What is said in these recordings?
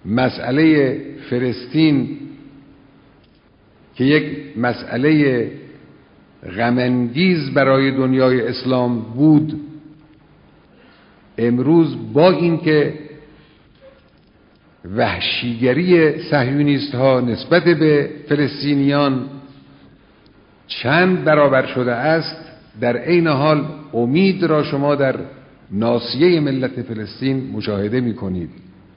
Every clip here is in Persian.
مسئله فلسطین که یک مسئله غم‌انگیز برای دنیای اسلام بود، امروز با اینکه وحشیگری صهیونیست ها نسبت به فلسطینیان چند برابر شده است، در عین حال امید را شما در ناصیه ملت فلسطین مشاهده می کنید.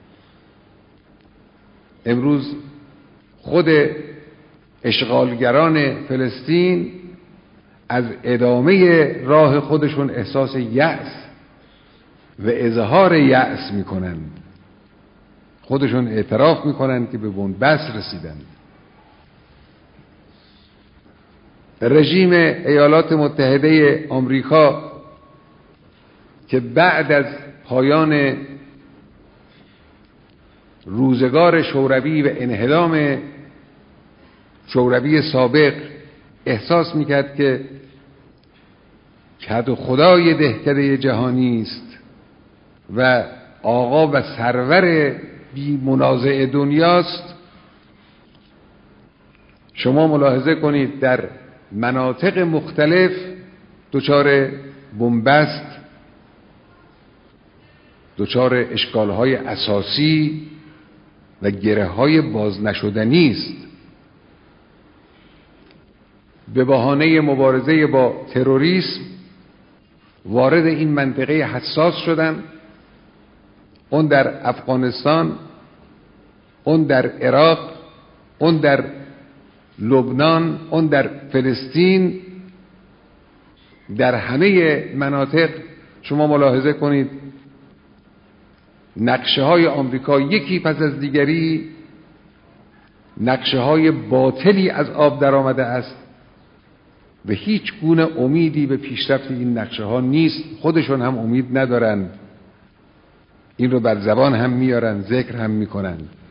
امروز خود اشغالگران فلسطین از ادامه راه خودشون احساس یأس و اظهار یأس می کنند. خودشون اعتراف می کنند که به بنبست رسیدند. رژیم ایالات متحده آمریکا که بعد از پایان روزگار شوروی و انهدام شوروی سابق احساس میکرد که کد خدای دهکده جهانی است و آقا و سرور بی منازع دنیاست، شما ملاحظه کنید در مناطق مختلف دچار بنبست، دچار اشکال‌های اساسی و گره‌های باز نشدنی است. به بهانه مبارزه با تروریسم وارد این منطقه حساس شدند، اون در افغانستان، اون در عراق، اون در لبنان، اون در فلسطین. در همه مناطق شما ملاحظه کنید نقشه های آمریکا یکی پس از دیگری نقشه های باطلی از آب در آمده است و هیچ گونه امیدی به پیشرفت این نقشه ها نیست. خودشون هم امید ندارند، این رو بر زبان هم میارن، ذکر هم میکنند.